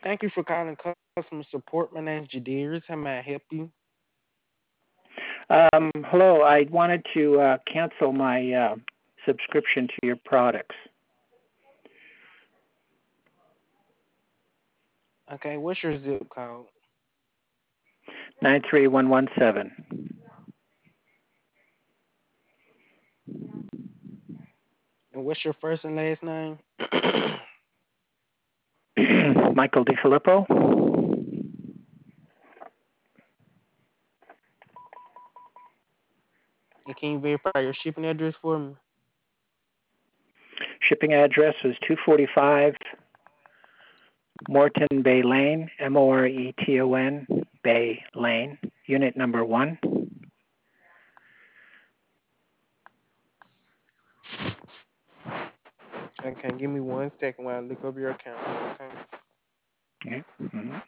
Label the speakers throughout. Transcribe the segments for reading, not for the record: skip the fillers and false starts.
Speaker 1: Thank you for calling customer support. My name's Jadirius. How may I help you?
Speaker 2: Hello. I wanted to cancel my subscription to your products.
Speaker 1: Okay, what's your zip code?
Speaker 2: 93117.
Speaker 1: And what's your first and last name?
Speaker 2: Michael DiFilippo.
Speaker 1: And can you verify your shipping address for me?
Speaker 2: Shipping address was 245 Morton Bay Lane, Moreton Bay Lane, unit number 1.
Speaker 1: Okay, give me 1 second while I look up your account. Okay.
Speaker 2: Okay. Mm-hmm.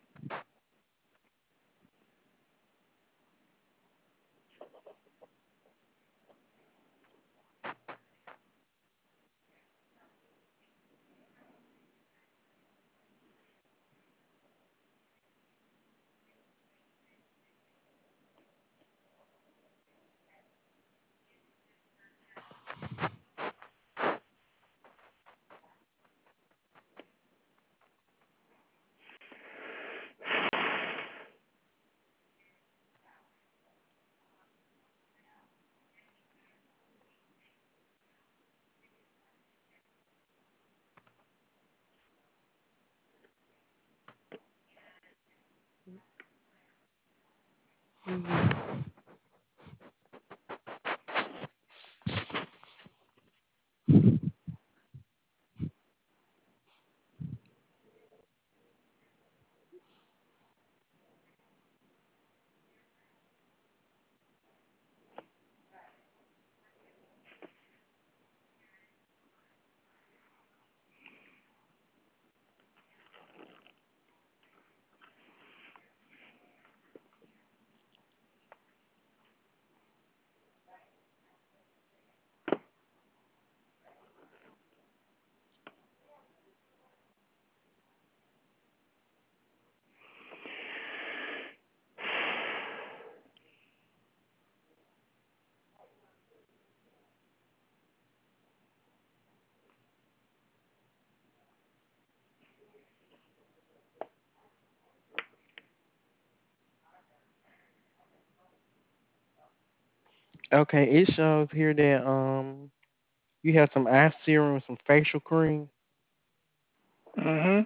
Speaker 1: Okay, it shows here that you have some eye serum, some facial cream.
Speaker 2: Mm-hmm.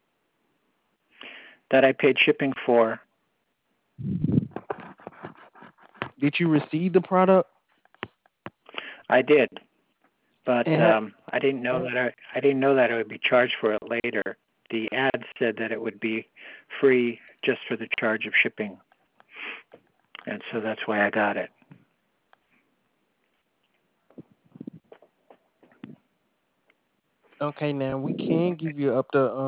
Speaker 2: That I paid shipping for.
Speaker 1: Did you receive the product?
Speaker 2: I did, but
Speaker 1: And
Speaker 2: I didn't know that I would be charged for it later. The ad said that it would be free just for the charge of shipping, and so that's why I got it.
Speaker 1: okay, now we can give you up to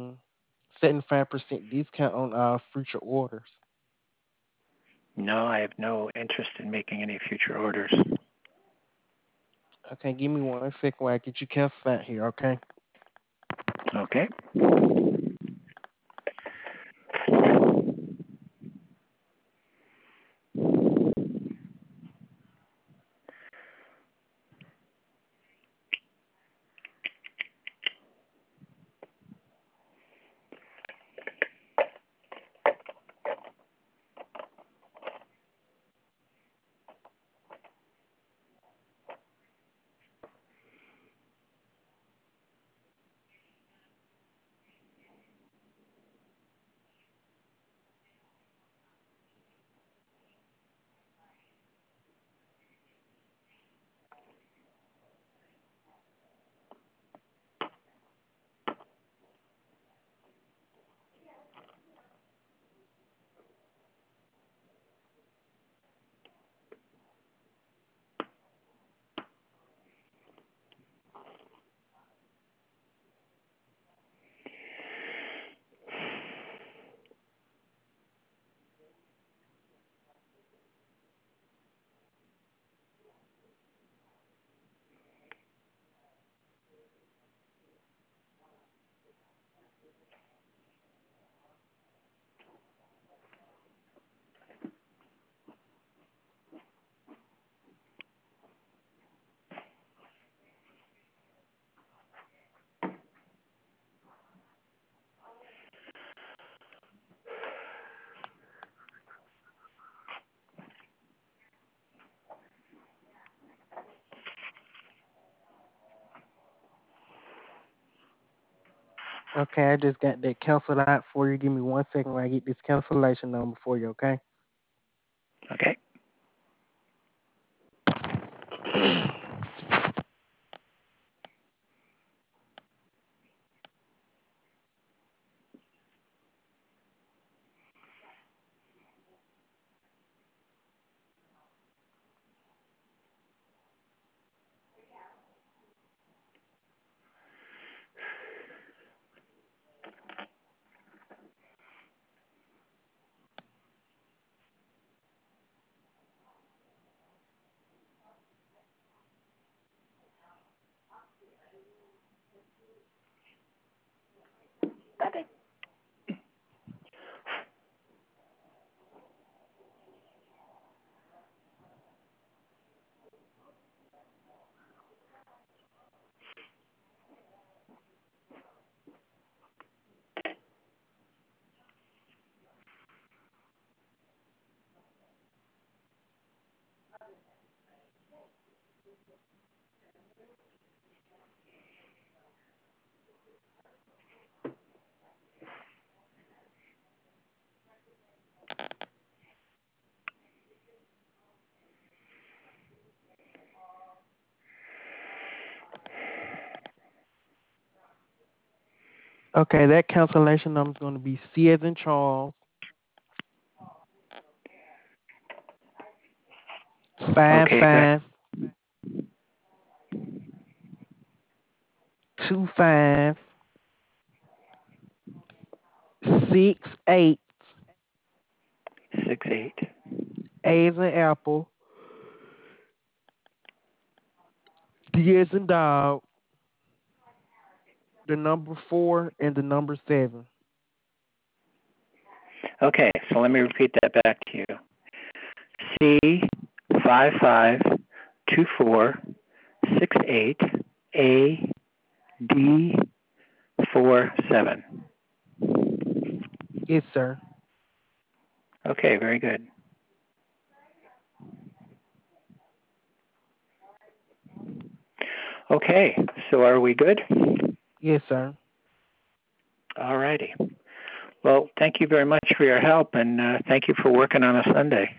Speaker 1: 75% discount on our future orders.
Speaker 2: No, I have no interest in making any future orders.
Speaker 1: Okay, give me 1 second while I get you canceled out here, okay?
Speaker 2: Okay.
Speaker 1: Okay, I just got that canceled out for you. Give me 1 second while I get this cancellation number for you, okay?
Speaker 2: Okay.
Speaker 1: Okay, that cancellation number is going to be C as in Charles, five
Speaker 2: Okay, good.
Speaker 1: five 25 68
Speaker 2: 6-8.
Speaker 1: A as in Apple, D as in dog, the number 4 and the number 7.
Speaker 2: Okay, so let me repeat that back to you. C552468 AD47.
Speaker 1: Yes, sir.
Speaker 2: Okay, very good. Okay, so are we good?
Speaker 1: Yes, sir.
Speaker 2: All righty. Well, thank you very much for your help, and thank you for working on a Sunday.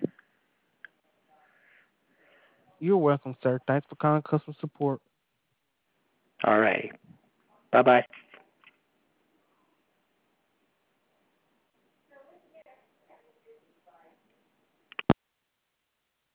Speaker 1: You're welcome, sir. Thanks for calling customer support.
Speaker 2: All righty. Bye bye.